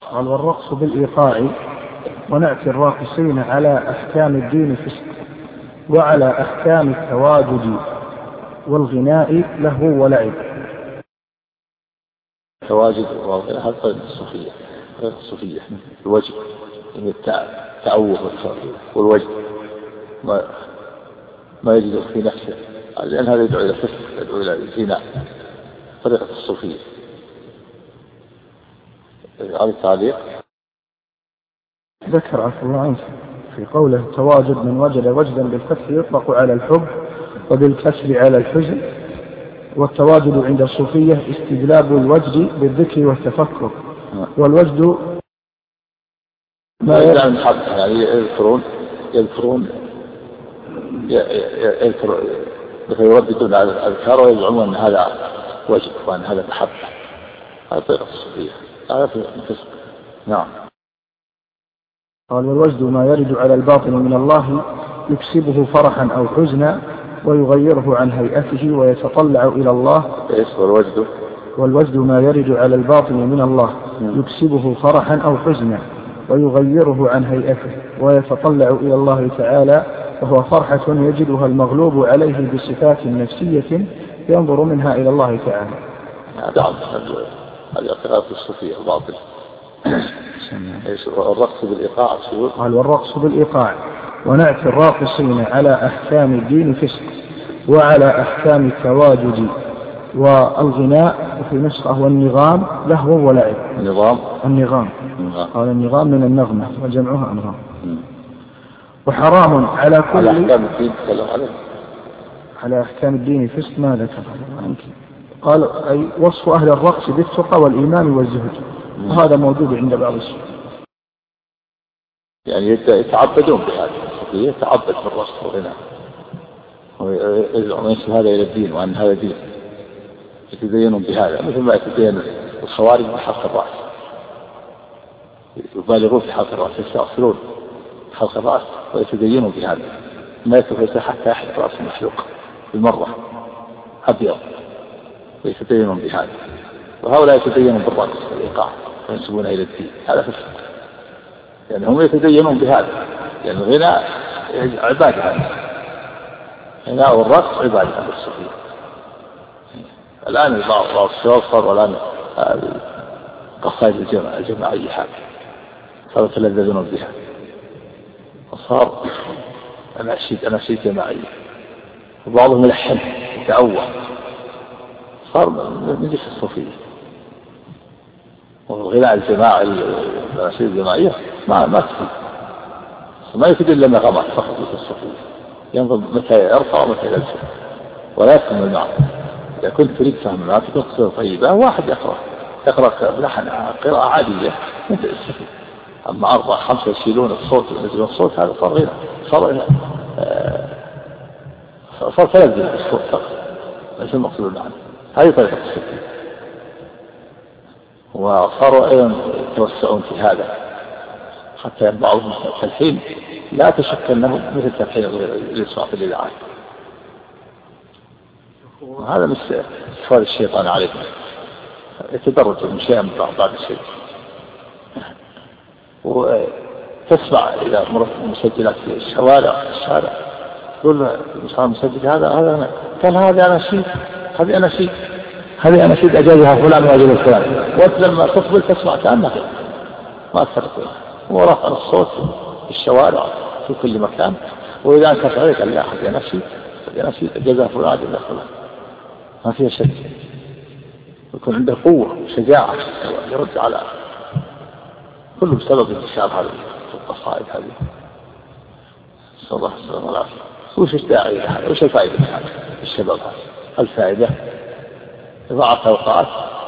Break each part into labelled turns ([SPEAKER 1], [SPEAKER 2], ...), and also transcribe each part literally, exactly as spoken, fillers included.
[SPEAKER 1] قال والرقص بالإيقاع ونأتي الراقصين على أحكام الدين فسق وعلى أحكام التواجد والغناء لهو ولعب.
[SPEAKER 2] التواجد والغناء هذا طريقة الصوفية، طريقة الصوفية الوجه التعوه والوجه ما ما يجد في نفسه، لأن هذا يدعو إلى فسق، يدعو إلى الغناء، طريقة الصوفية. هذا التعليق
[SPEAKER 1] ذكر عفو الله عنه في قوله التواجد من وجد وجدا بالفتح يطلق على الحب وبالكسر على الحزن، والتواجد عند الصوفية استجلاب الوجد بالذكر والتفكر. والوجد
[SPEAKER 2] ما يذكر يعني يذكرون يذكرون يذكر يرددون على الأذكار ويزعمون أن هذا وجد وأن هذا محبة. هذا طريقة الصوفية، هذا في الفسق. نعم.
[SPEAKER 1] قال والوجد ما يرد على الباطن من الله يكسبه فرحا أو حزنا ويغيره عن هيئته ويتطلع إلى الله.
[SPEAKER 2] والوجد
[SPEAKER 1] والوجد ما يرد على الباطن من الله يكسبه فرحا أو حزنا ويغيره عن هيئته ويتطلع إلى الله تعالى، وهو فرحة يجدها المغلوب عليه بصفات نفسية ينظر منها إلى الله تعالى.
[SPEAKER 2] نعم، هذه اعتقاد الصوفية الباطل. الرقص بالإيقاع.
[SPEAKER 1] قال والرقص بالإيقاع ونأتي الراقصين على أحكام الدين فسق وعلى أحكام التواجد والغناء، وفي نسخة والنغام لهو ولعب.
[SPEAKER 2] النظام
[SPEAKER 1] النغام قال النغام من النغمة وجمعها أنغام. وحرام على كل
[SPEAKER 2] على أحكام الدين عليه.
[SPEAKER 1] على أحكام الدين فسق ما ذكر. قال أي وصف أهل الرقص بالتقى والإيمان والزهد، وهذا موجود عند بعض السلف.
[SPEAKER 2] يعني يتعبدون بهذا، يتعبد بالرقص والغناء وينسب هذا إلى الدين وأن هذا دين، يتدينون بهذا مثل ما يتدين الخوارج بحلق الرأس، يبالغون في حلق الرأس، يستغفرون حلق الرأس ويتدينون بهذا، ما يتفلسف حتى يحلق رأس المحلوق بالمرة أبيض ويتدينون بهذا. وهؤلاء يتدينون بالرقص والإيقاع وينسبون إلى الدين، هذا فسق. يعني هم يتدينون بهذا، يعني الغناء عبادة، هذا الغناء والرقص عبادة عند الصوفية. الآن بعض الشباب صار والآن قصائد الجماعية حاجة صاروا يتلذذون بها، وصار أناشيد أناشيد جماعية، وبعضهم يلحن يتأوه، صار من جنس الصوفية. والغناء الجماعي الأناشيد الجماعية ما ما تفيد، ما يفيد إلا نغمات فقط في الصوفية، ينظر متى يرفع ومتى ينزل ولا يفهم المعنى. إذا كنت تريد فهم المعنى تكون قصيدة طيبة، واحد يقرأ يقرأ بلحن قراءة عادية أنت استفيد. أما أربعة خمسة يشيلون الصوت وينزلون الصوت، هذا صار غنى، صار صار تلذذ بالصوت فقط، ليس المقصود المعنى. هذه طريقة الصوفية. وصاروا أيضا يتوسعون في هذا، حتى بعضهم التلحين لا تشك أنه مثل تلحين الإصراف الإذاعي، وهذا مثل إفراد الشيطان عليكم، يتدرج من شيء بعد الشيء. وتسمع إذا مرت مسجلات في الشوارع الشارع يقول صار مسجل هذا هذا كان هذا أناشيد، هذه أناشيد هذه أناشيد أجازها فلان وأجاز فلان، وأنت لما تقبل تسمع كأنك ما تفرق. ورفع الصوت في الشوارع في كل مكان، وإذا أنت عليك قال لا هذه أناشيد هذه أناشيد أجازها فلان أجاز فلان، ما فيها شك. يكون عنده قوة وشجاعة يرد على كله بسبب انتشار هذه القصائد هذه. صلى الله عليه وسلم. وش الداعي لهذا؟ وش الفائدة من هذا الشباب؟ الفائدة إضاعة أوقات،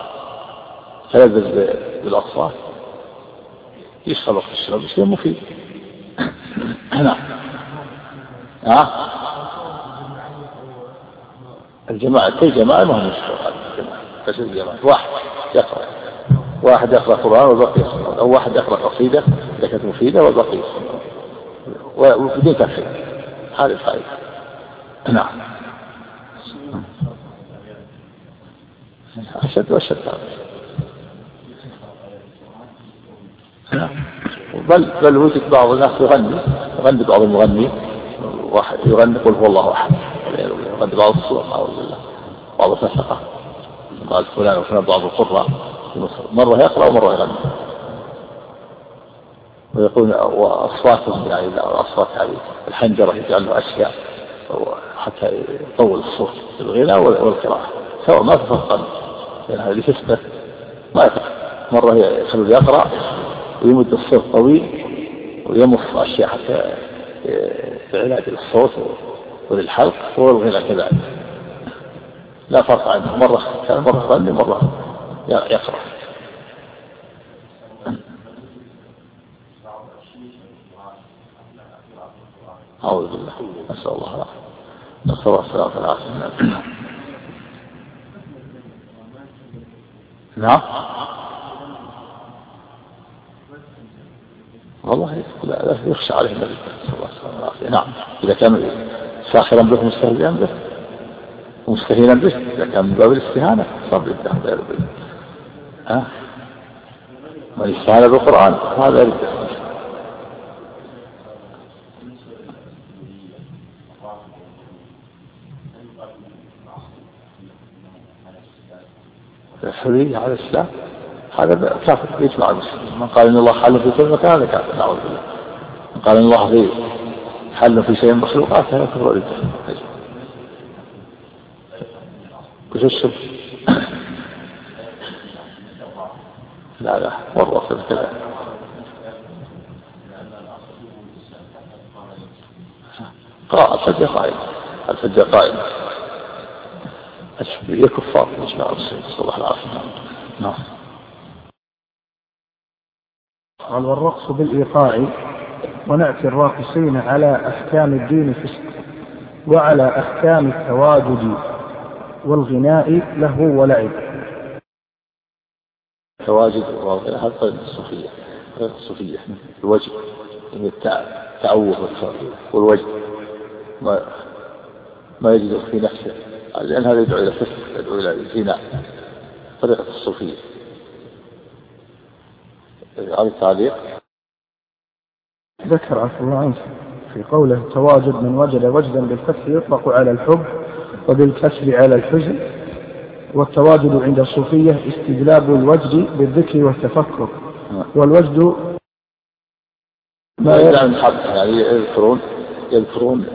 [SPEAKER 2] تلذذ بالأصوات، يشغل وقت الشباب شيء مفيد. نعم. ها؟ الجماعة كل جماعة ما هم يشغل هذا الجماعة، بس الجماعة واحد يقرأ واحد يقرأ قرآن والباقي يسمع، أو واحد يقرأ قصيدة لكن مفيدة والباقي يسمع وبدون تفريق. هذه الفائدة. نعم. أشد وأشد. بل بل وجد بعض الناس يغني يغني بعض المغني واحد يغني قل هو الله أحد، يغني بعض الصور أعوذ بالله، بعض الفسقة قال فلان وفلان بعض القراء في مصر مرة يقرأ ومرة يغني، ويقول وأصواتهم يعني الأصوات هذه الحنجرة يجعل له أشياء حتى يطول الصوت الغناء والقراءة سواء ما تفرقا، لأن هذه فسقة ما يفرق. مرة يخلو يقرأ ويمد الصوت طويل ويمص أشياء حتى في علاج الصوت وللحلق والغناء كذلك، لا فرق عنه، مرة كان مرة يغني مرة يقرأ. أعوذ بالله، نسأل الله العافية، نسأل الله السلامة والعافية. نعم والله لا يخشى عليه النبي صلى الله عليه وسلم. نعم إذا كان ساخرا به مستهزئا به ومستهينا به، إذا كان من باب الاستهانة صار بالله غير به. ها من استهان بالقرآن هذا يرد. الحرية على الإسلام هذا كافر يجمع المسلمين. من قال إن الله حل في كل مكان هذا كافر، نعوذ بالله. من قال إن الله في حل في شيء مخلوقات هذا كفر ردة. وش الشرك؟ لا لا والرسل كذا. قراءة الفجر قائمة، الفجر قائمة، هي كفار يجمع المسلمين صلى الله عليه وسلم. نعم.
[SPEAKER 1] قال والرقص بالإيقاع ونأتي الراقصين على أحكام الدين فسق، وعلى أحكام التواجد والغناء له ولعب.
[SPEAKER 2] التواجد والغناء هذا غير الصوفية، غير الصوفية. الوجد التعوه والوجد ما ما يجد في نفسه، لأن هذا يدعو إلى فسق، يدعو إلى الغناء، طريقة الصوفية. هذا التعليق
[SPEAKER 1] ذكر عفو الله عنه في قوله التواجد من وجد وجدا بالفتح يطلق على الحب وبالكسر على الحزن. والتواجد عند الصوفية استجلاب الوجد بالذكر والتفكر. والوجد
[SPEAKER 2] ما يدعم الحب، يعني يذكرون يذكرون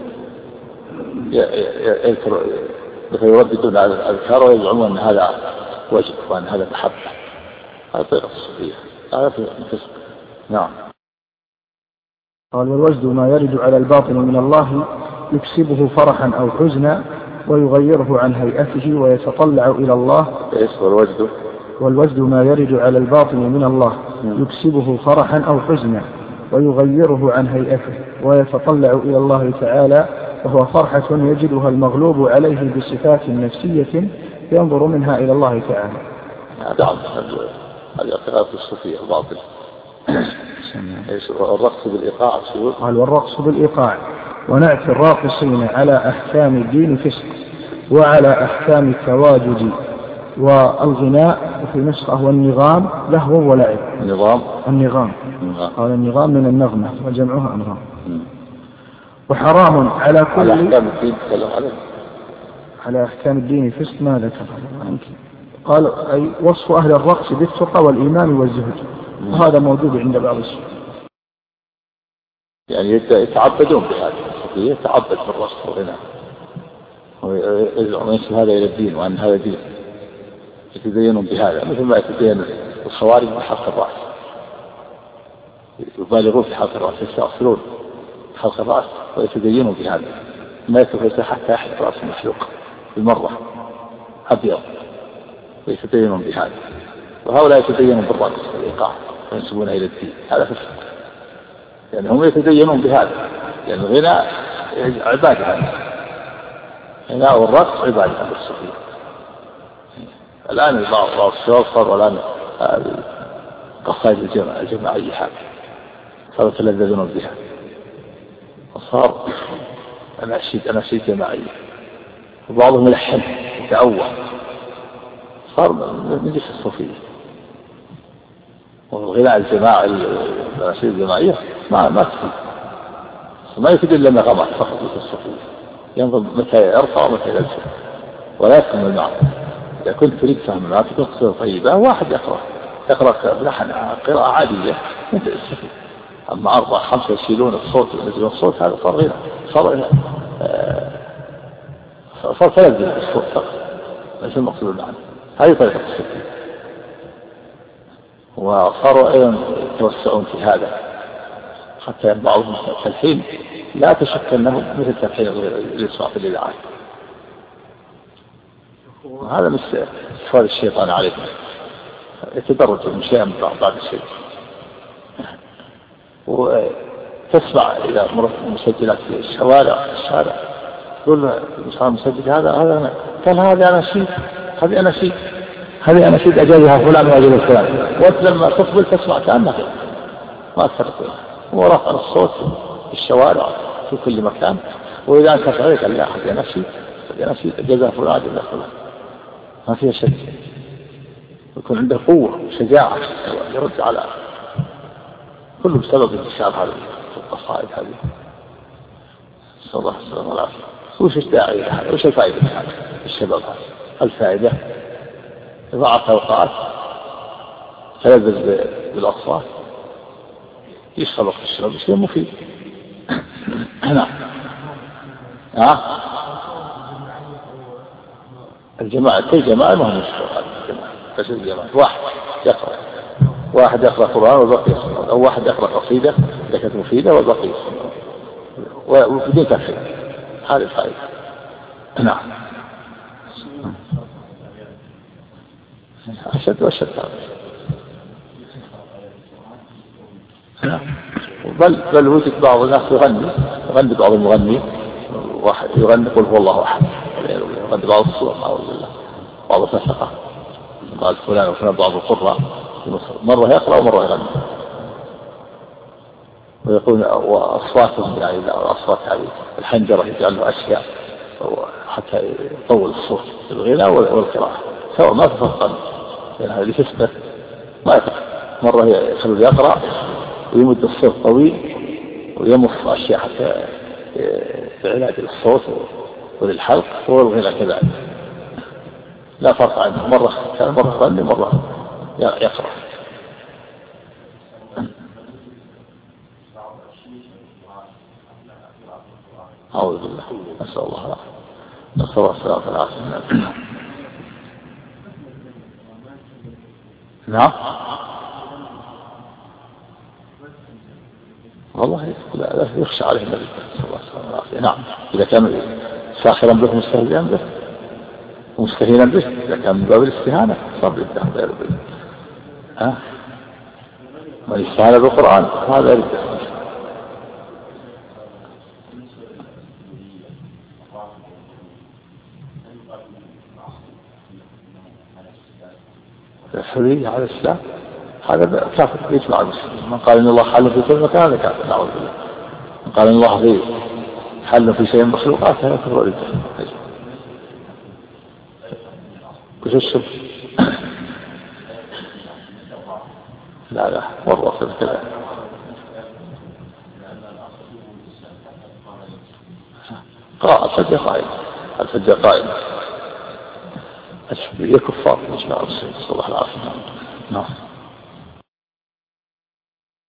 [SPEAKER 2] يذكر يرددون على الأذكار ويزعمون أن هذا وجد وأن هذا محبة. هذا طريقة الصوفية، هذا في الفسق. نعم.
[SPEAKER 1] قال والوجد ما يرد على الباطن من الله يكسبه فرحا أو حزنا ويغيره عن هيئته ويتطلع إلى الله.
[SPEAKER 2] إيش والوجد؟
[SPEAKER 1] والوجد ما يرد على الباطن من الله يكسبه فرحا أو حزنا ويغيره عن هيئته ويتطلع إلى الله تعالى، وهو فرحة يجدها المغلوب عليه بصفات نفسية ينظر منها إلى الله تعالى.
[SPEAKER 2] نعم. هذه اعتقاد الصوفية الباطل. الرقص بالإيقاع.
[SPEAKER 1] قال والرقص بالإيقاع ونأتي الراقصين على أحكام الدين فسق، وعلى أحكام التواجد والغناء وفي نسخة والنغام لهو ولعب.
[SPEAKER 2] النظام
[SPEAKER 1] النغام قال النغام من النغمة وجمعها أنغام. وحرام على كل
[SPEAKER 2] على أحكام الدين تكلم عليه.
[SPEAKER 1] على أحكام الدين فسق ما ذكر. قال أي وصف أهل الرقص بالتقى والإيمان والزهد، وهذا موجود عند بعض السلف.
[SPEAKER 2] يعني يتعبدون بهذا، يتعبد بالرقص والغناء وينسب هذا إلى الدين وأن هذا دين، يتدينون بهذا مثل ما يتدين الخوارج بحلق الرأس، يبالغون في حلق الرأس، يستغفرون حلق الرأس ويتدينون بهذا، ما يتفلسف حتى يحلق رأس المحلوق بالمرة أبيض ويتدينون بهذا. وهؤلاء يتدينون بالرقص والإيقاع وينسبون إلى الدين، هذا فسق. يعني هم يتدينون بهذا، يعني الغناء عبادة عنه، الغناء والرقص عبادة عند الصوفية. الآن بعض الشباب صار والآن قصائد الجماعة الجماعية حاجة صاروا يتلذذون بها، وصار أناشيد أناشيد جماعية، وبعضهم يلحن يتأوه، صار من جنس الصوفية. والغناء الجماعي الأناشيد الجماعية ما ما تفيد ما يفيد إلا النغمات فقط الصوفية ينظر متى يرفع ومتى ينزل ولا يفهم المعنى. إذا كنت تريد فهم المعنى تكون قصة طيبة واحد يقرأ يقرأ لحن قراءة عادية أنت تستفيد. أما أربعة خمسة يشيلون الصوت وينزلون الصوت هذا صار غنى صار صار تلذذ الصوت فقط ليس المقصود المعنى. هذه طريقة الصوفية. وصاروا أيضا يتوسعون في هذا حتى بعضهم التلحين لا تشك أنه مثل تلحين اللي يسمع في الإذاعات. وهذا مش إخفاء الشيطان عليكم يتدرج من شيء من بعض الشيء. وتسمع إذا مرت مسجلات في الشوارع الشارع يقول المصاب مسجل هذا هذا كان هذا أناشيد هذه أناشيد هذه أناشيد أجازها فلان وأجل الفلان. وأنت لما تقبل تسمع كأنك ما تفرق ورفع الصوت في الشوارع في كل مكان. وإذا أنت عليك لا هذه أناشيد هذه أناشيد أجازها فلان وأجل فلان ما فيها شك. يكون عنده قوة وشجاعة يرد على كله بسبب انتشار هذه القصائد هذه. صلى الله عليه وسلم والعافية. وش الداعي لهذا؟ وش الفائدة لهذا الشباب هذا؟ الفائدة إضاعة أوقات تلذذ بالأصوات يشغل وقت الشباب شيء مفيد. نعم. ها الجماعة كل جماعة ما هم مشغول الجماعة بس الجماعة واحد يقرأ واحد يقرأ قرآن والبقي يسمعون أو واحد يقرأ قصيدة لكنت مفيدة والبقي يسمعون وبدون تفسير. هذه الفائدة. نعم. أشد وأشد هذا. بل بل وجد بعض الناس يغني يغني بعض المغني واحد يغني قل هو الله أحد يغني بعض الصور أعوذ بالله بعض الفسقة قال فلان وفلان بعض القراء في مصر مرة يقرأ ومرة يغني ويقول وأصواتهم يعني الأصوات هذه الحنجرة يجعل له أشياء حتى يطول الصوت الغناء والقراءة سواء ما تفرقا لأن هذه تثبت ما يفرق. مرة يخلو يقرأ ويمد الصوت طويل ويمص أشياء حتى في علاج الصوت وللحلق والغناء كذلك لا فرق عنه. مرة كان مرة يغني مرة يقرأ. أعوذ بالله نسأل الله العافية نسأل الله السلامة والعافية. نعم والله لا يخشى عليه النبي صلى الله عليه وسلم. نعم إذا كان ساخرا به مستهزئا به ومستهينا به إذا كان من باب الاستهانة صبر الدهر غير به. ها من استهان بالقرآن هذا يرد. الحرية على الإسلام هذا كافر يجمع المسلمين. من قال إن الله حل في كل مكان هذا كافر نعوذ بالله. من قال إن الله غير حل في شيء مخلوقات هذا كفر الإسلام. كيف الشرك؟ لا لا والرسول كذا قراءة الفجر قائمة الفجر قائمة الشبيه كفار يجمع المسلمين صلى الله عليه وسلم. نعم.